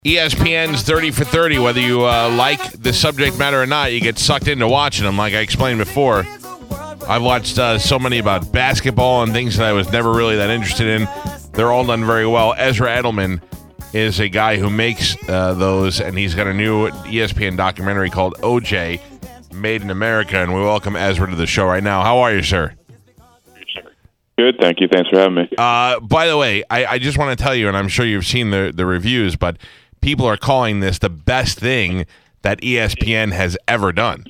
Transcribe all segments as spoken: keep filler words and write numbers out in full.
E S P N's thirty for thirty, whether you uh, like the subject matter or not, you get sucked into watching them. Like I explained before, I've watched uh, so many about basketball and things that I was never really that interested in. They're all done very well. Ezra Edelman is a guy who makes uh, those, and he's got a new E S P N documentary called O J, Made in America, and we welcome Ezra to the show right now. How are you, sir? Good, thank you. Thanks for having me. Uh, by the way, I, I just want to tell you, and I'm sure you've seen the, the reviews, but people are calling this the best thing that E S P N has ever done.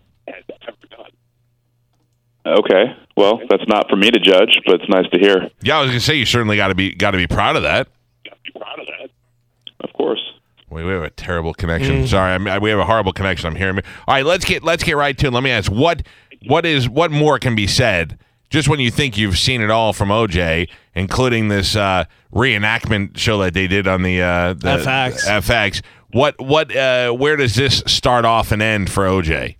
Okay, well, that's not for me to judge, but it's nice to hear. Yeah, I was gonna say you certainly got to be got to be proud of that. Of course. Wait, we have a terrible connection. Mm. Sorry, I mean, we have a horrible connection. I'm hearing me. All right, let's get let's get right to it. Let me ask what what is what more can be said just when you think you've seen it all from O J, including this uh, reenactment show that they did on the, uh, the F X. F X. What what uh, where does this start off and end for O J?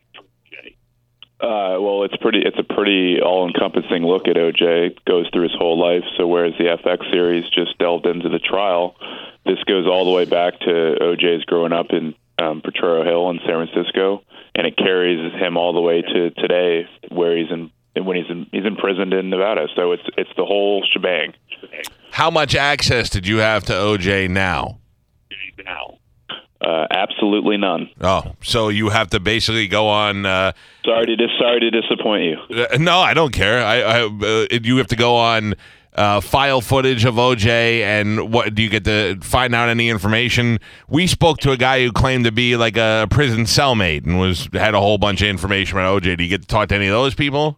Uh, well, it's pretty. It's a pretty all-encompassing look at O J. It goes through his whole life. So whereas the F X series just delved into the trial, this goes all the way back to O J's growing up in um, Potrero Hill in San Francisco, and it carries him all the way to today, where he's in when he's in, he's imprisoned in Nevada. So it's it's the whole shebang. How much access did you have to O J now? Now. Uh, absolutely none. Oh, so you have to basically go on. Uh, sorry to dis- sorry to disappoint you. Uh, no, I don't care. I, I uh, you have to go on uh, file footage of O J, and what do you get to find out any information? We spoke to a guy who claimed to be like a prison cellmate and was had a whole bunch of information about O J. Do you get to talk to any of those people?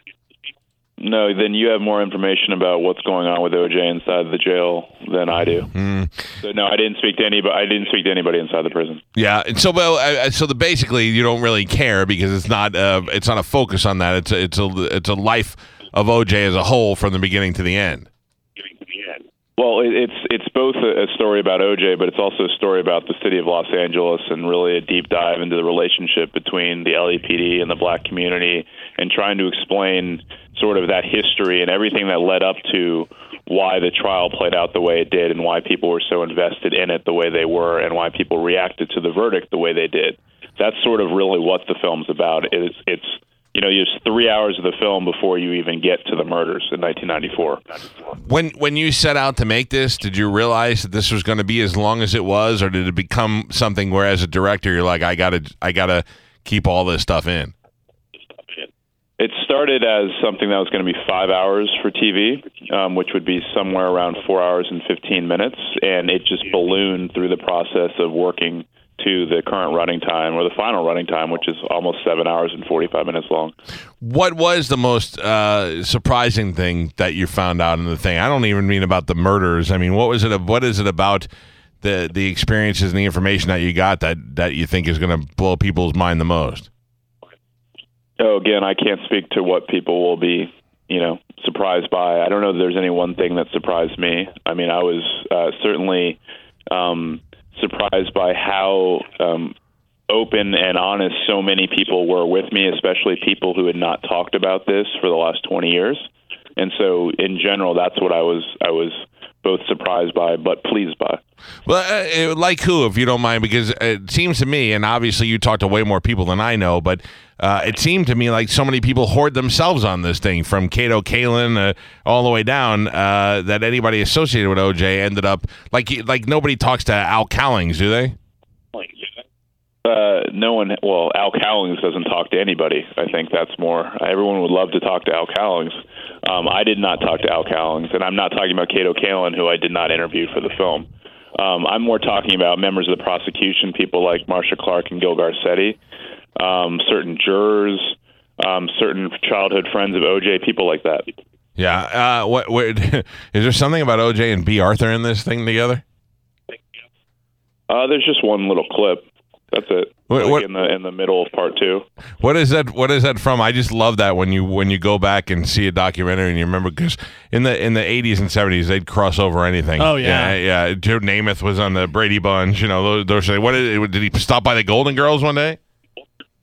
No, then you have more information about what's going on with O J inside the jail than I do. Mm. So no, I didn't speak to anybody. I didn't speak to anybody inside the prison. Yeah, and so well, uh, so the basically you don't really care because it's not uh, it's not a focus on that. It's a, it's a it's a life of O J as a whole from the beginning to the end. Well, it's it's both a story about O J, but it's also a story about the city of Los Angeles and really a deep dive into the relationship between the L A P D and the black community and trying to explain sort of that history and everything that led up to why the trial played out the way it did and why people were so invested in it the way they were and why people reacted to the verdict the way they did. That's sort of really what the film's about. It's, it's you know, there's three hours of the film before you even get to the murders in nineteen ninety-four. When when you set out to make this, did you realize that this was going to be as long as it was, or did it become something where, as a director, you're like, I gotta I gotta keep all this stuff in? It started as something that was going to be five hours for T V, um, which would be somewhere around four hours and fifteen minutes, and it just ballooned through the process of working to the current running time, or the final running time, which is almost seven hours and forty-five minutes long. What was the most uh, surprising thing that you found out in the thing? I don't even mean about the murders. I mean, what was it? What is it about the the experiences and the information that you got that, that you think is going to blow people's mind the most? Oh, again, I can't speak to what people will be, you know, surprised by. I don't know that there's any one thing that surprised me. I mean, I was uh, certainly um, surprised by how um, open and honest so many people were with me, especially people who had not talked about this for the last twenty years. And so, in general, that's what I was. I was both surprised by, but pleased by. Well, uh, like who, if you don't mind, because it seems to me, and obviously you talk to way more people than I know, but uh, it seemed to me like so many people hoard themselves on this thing, from Kato Kaelin uh, all the way down, uh, that anybody associated with O J ended up, like like nobody talks to Al Cowlings, do they? Uh, no one, well, Al Cowlings doesn't talk to anybody. I think that's more, everyone would love to talk to Al Cowlings. Um, I did not talk to Al Cowlings, and I'm not talking about Kato Kaelin, who I did not interview for the film. Um, I'm more talking about members of the prosecution, people like Marcia Clark and Gil Garcetti, um, certain jurors, um, certain childhood friends of O J, people like that. Yeah. Uh, what, what is there something about O J and B. Arthur in this thing together? Uh, there's just one little clip. That's it. What, like what, in the in the middle of part two. What is that? What is that from? I just love that when you when you go back and see a documentary and you remember, because in the in the eighties and seventies they'd cross over anything. Oh yeah, yeah. yeah. Joe Namath was on the Brady Bunch. You know, those. those what did, did he stop by the Golden Girls one day?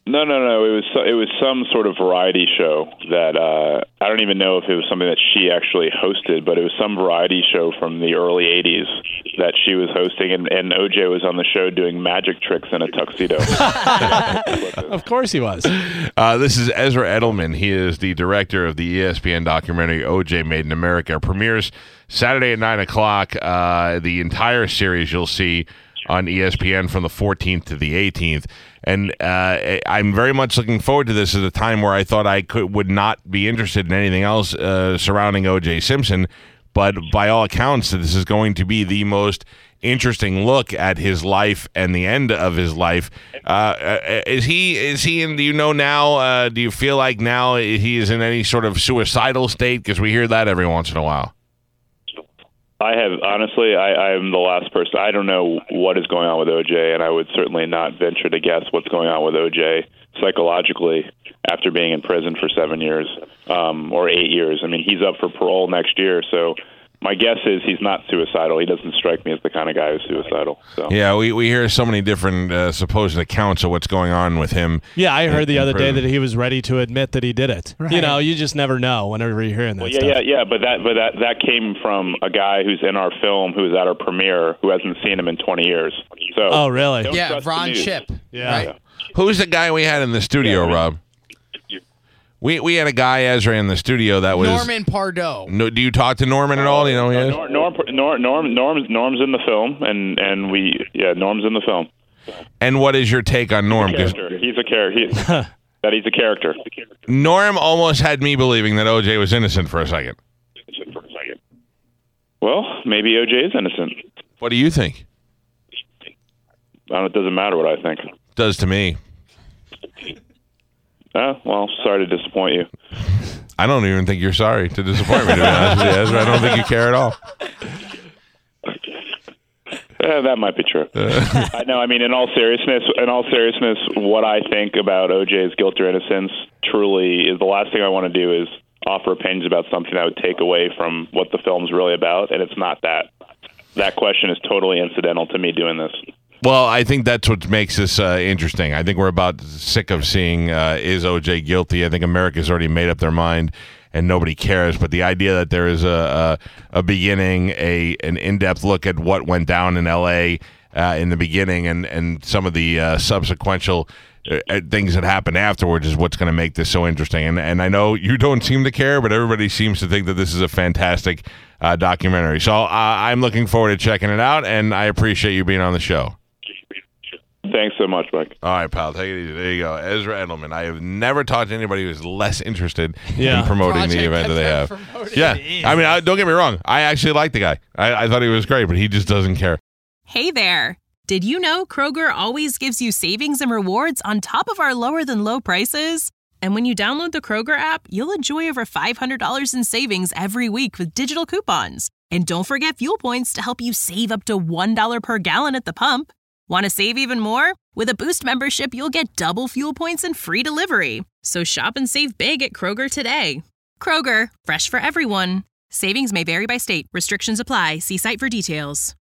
No, no, no. It was it was some sort of variety show that uh, I don't even know if it was something that she actually hosted, but it was some variety show from the early eighties that she was hosting, and, and O J was on the show doing magic tricks in a tuxedo. Of course he was. Uh, this is Ezra Edelman. He is the director of the E S P N documentary O J Made in America. It premieres Saturday at nine o'clock. Uh, the entire series you'll see on E S P N from the fourteenth to the eighteenth. And uh, I'm very much looking forward to this at a time where I thought I could would not be interested in anything else uh, surrounding O J Simpson. But by all accounts, this is going to be the most interesting look at his life and the end of his life. Uh, is he, is he in, do you know now, uh, do you feel like now he is in any sort of suicidal state? Because we hear that every once in a while. I have, honestly, I, I'm the last person. I don't know what is going on with O J, and I would certainly not venture to guess what's going on with O J psychologically after being in prison for seven years um, or eight years. I mean, he's up for parole next year, so my guess is he's not suicidal. He doesn't strike me as the kind of guy who's suicidal. So. Yeah, we, we hear so many different uh, supposed accounts of what's going on with him. Yeah, I heard in, the other day that he was ready to admit that he did it. Right. You know, you just never know whenever you're hearing that well, yeah, stuff. Yeah, yeah, but that but that, that came from a guy who's in our film who was at our premiere who hasn't seen him in twenty years. So oh, really? Yeah, Ron Chip. Yeah. Right? yeah. Who's the guy we had in the studio, Yeah, Rob? We we had a guy, Ezra, in the studio that was Norman Pardo. No, do you talk to Norman at all? Do you know who he is? Norm, Norm, Norm, Norm, Norm's, Norm's in the film, and, and we yeah, Norm's in the film. And what is your take on Norm? 'Cause Character. He's a character. He, that he's a character. Norm almost had me believing that O J was innocent for a second. Well, maybe O J is innocent. What do you think? I don't, it doesn't matter what I think. Does to me. Uh, well, sorry to disappoint you. I don't even think you're sorry to disappoint me, to be honest with you, Ezra. I don't think you care at all. Uh, that might be true. Uh. I know. I mean, in all seriousness, in all seriousness, what I think about O J's guilt or innocence truly is the last thing I want to do is offer opinions about something that would take away from what the film's really about, and it's not that. That question is totally incidental to me doing this. Well, I think that's what makes this uh, interesting. I think we're about sick of seeing uh, is O J guilty. I think America's already made up their mind, and nobody cares. But the idea that there is a a, a beginning, a an in-depth look at what went down in L A uh, in the beginning, and and some of the uh, subsequential uh, things that happened afterwards is what's going to make this so interesting. And and I know you don't seem to care, but everybody seems to think that this is a fantastic uh, documentary. So uh, I'm looking forward to checking it out, and I appreciate you being on the show. Thanks so much, Mike. All right, pal. Take it easy. There you go. Ezra Edelman. I have never talked to anybody who's less interested yeah. in promoting Project the event that they have. promoted. Yeah. I mean, I, don't get me wrong. I actually like the guy. I, I thought he was great, but he just doesn't care. Hey there. Did you know Kroger always gives you savings and rewards on top of our lower than low prices? And when you download the Kroger app, you'll enjoy over five hundred dollars in savings every week with digital coupons. And don't forget fuel points to help you save up to one dollar per gallon at the pump. Want to save even more? With a Boost membership, you'll get double fuel points and free delivery. So shop and save big at Kroger today. Kroger, fresh for everyone. Savings may vary by state. Restrictions apply. See site for details.